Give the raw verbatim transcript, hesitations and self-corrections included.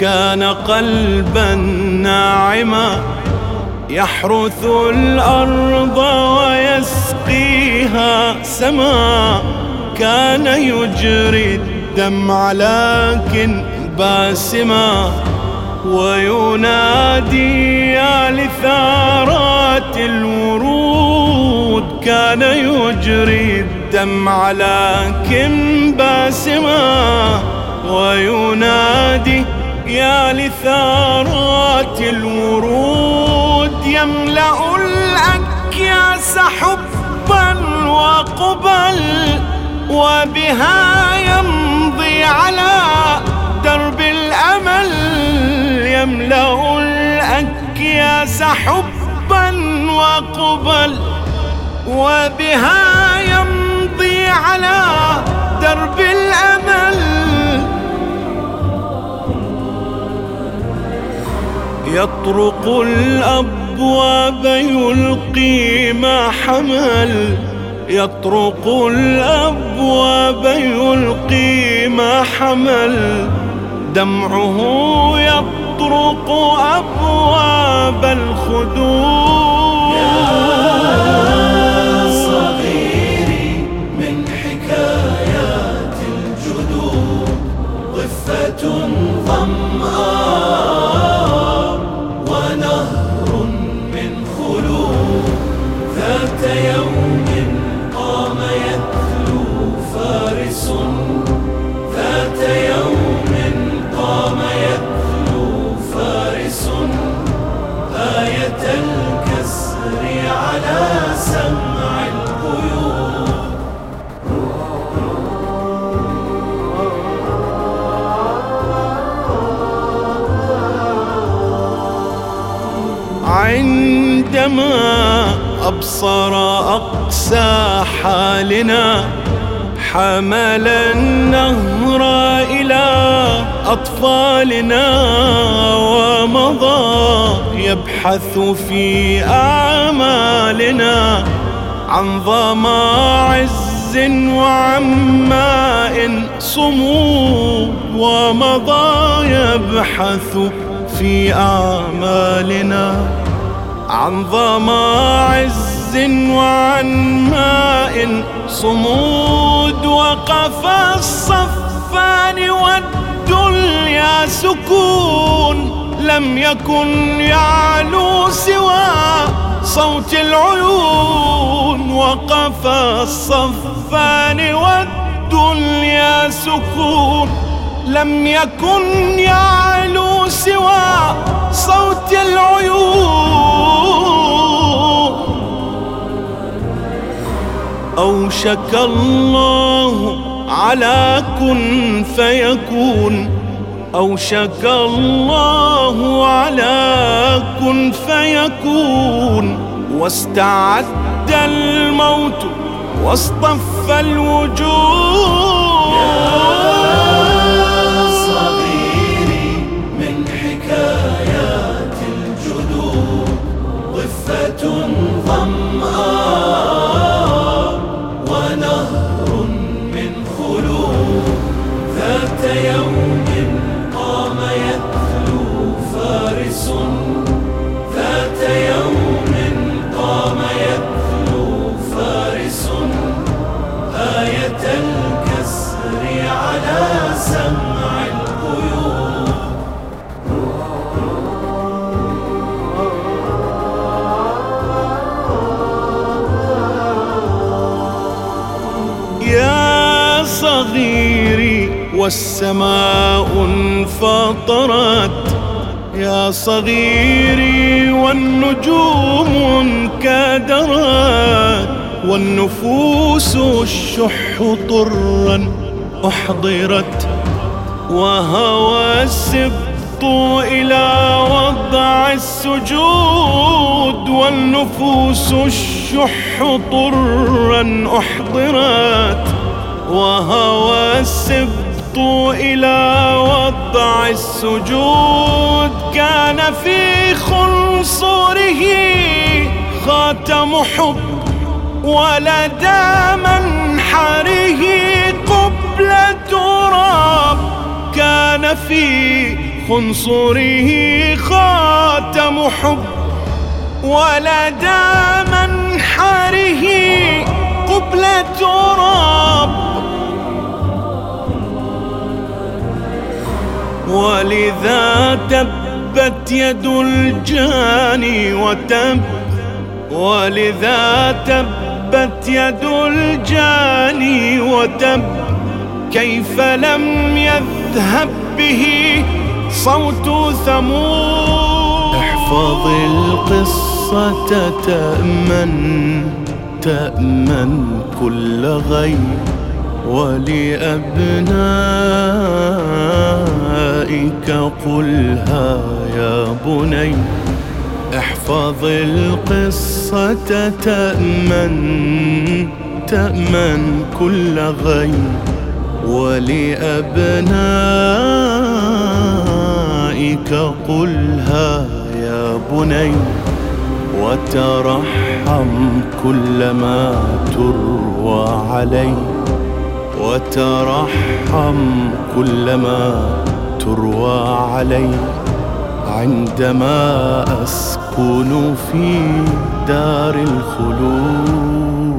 كان قلبا ناعما يحرث الأرض ويسقيها سما. كان يجري الدمع لكن باسما وينادي يا لثارات الورود. كان يجري الدمع لكن باسما وينادي يا لثارات الورود. يملأ الأكياس حبا وقبل وبها يمضي على درب الأمل. يملأ الأكياس حبا وقبل وبها يمضي على درب الأمل. يطرق الأبواب يلقي ما حمل. يطرق الأبواب يلقي ما حمل. دمعه يطرق أبواب الخدود. يا صغيري من حكايات الجدود ضفة ظمآن ونهر من خلود. ذات يوم قام يتلو فارس. ذات يوم قام يتلو فارس آية الكسر على سمع القيود. عندما أبصر أقسى حالنا حمل النهر إلى أطفالنا ومضى يبحث في أعمالنا عن ظما عز وعن ماء صمود. ومضى يبحث في أعمالنا عن ظما عز وعن ماء صمود. وقف الصفان والدنيا سكون لم يكن يعلو سوى صوت العيون. وقف الصفان والدنيا سكون لم يكن يعلو سوى صوت العيون. أوشك الله على كن فيكون. أوشك الله على كن فيكون. واستعد الموت واصطف الوجود. يا صغيري من حكايات الجدود ضفة ظمآن ونهر من خلود. ذات يوم قام يتلو فارس. ذات يوم قام يتلو فارس آية الكسر على سمع القيود. يا صغيري والسماء انفطرت. يا صغيري والنجوم انكدرت. والنفوس الشح طرا أحضرت. وهوى السبط إلى وضع السجود. والنفوس الشح طرا أحضرت. وهوى السبط إلى وضع السجود. كان في خنصره خاتم حب ولدى منحره قبلة تراب. كان في خنصره خاتم حب، ولدى منحره قبلة رب. ولذا تبت يد الجاني وتب، ولذا تبت يد الجاني وتب، كيف لم يذهب به صوت ثمود. احفظ القصة تأمن تأمن كل غيب، ولأبنائك قلها يا بني. احفظ القصة تأمن تأمن كل غيب، ولأبنائك قلها يا بني. وترحم كلما تروى علي، وترحم كلما تروى علي، عندما أسكن في دار الخلود.